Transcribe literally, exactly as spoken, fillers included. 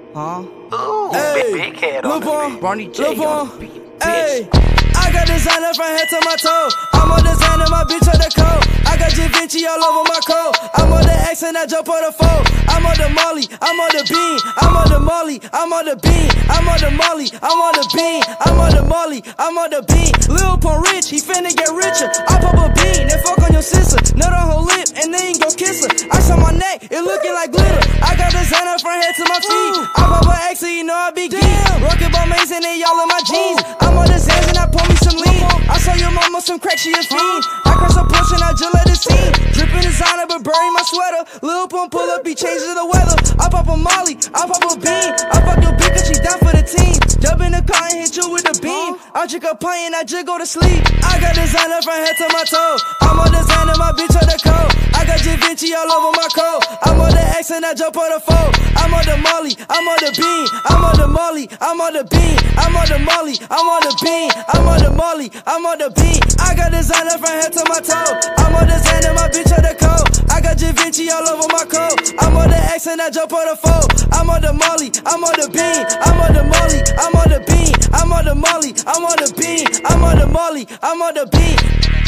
Huh? Ooh, Hey, big, big head on Lil Pump, the Barney J Lil on Pump, the beat, hey. bitch. I got designer from head to my toe. I'm on designer, my bitch on the coat. I got Da Vinci all over my coat. I'm on the X and I jump on the four. I'm on the Molly, I'm on the bean. I'm on the Molly, I'm on the bean. I'm on the Molly, I'm on the bean. I'm on the Molly, I'm on the bean. Lil Pump rich, he finna get richer. I pop a bean, then fuck on your sister. Nut on her lip, and then go kiss her. Ice on my neck, it looking like glitter. I got designer from head to my feet. I pop a X, so you know I be geek. Rocket ball maze and they all in my jeans. I'm on the Zans and I pour me some lean. I saw your mama some crack, she a fiend. I cross a push and I just let it scene. Drippin' designer but bury my sweater. Lil Pump pull up, he changes the weather. I pop a Molly, I pop a bean. I fuck your bitch cause she down for the team. Jump in the car and hit you with the beam. I drink a pint and I just go to sleep. I got designer from head to my toe. I'm on designer, my bitch on the coat. I got Da Vinci all over my coat. I'm on the X and I jump on the four. I'm on the Molly, I'm on the bean. I'm on the Molly, I'm on the bean. I'm on the Molly, I'm on the bean. I'm on the Molly, I'm on the bean. I got designer from head to my toe. I'm on designer, my bitch on the coat. I got Da Vinci all over my coat. I'm on the X and I jump on the four. I'm on the Molly, I'm on the bean. I'm on the Molly, I'm on the bean. I'm on the Molly, I'm on the bean. I'm on the Molly, I'm on the bean.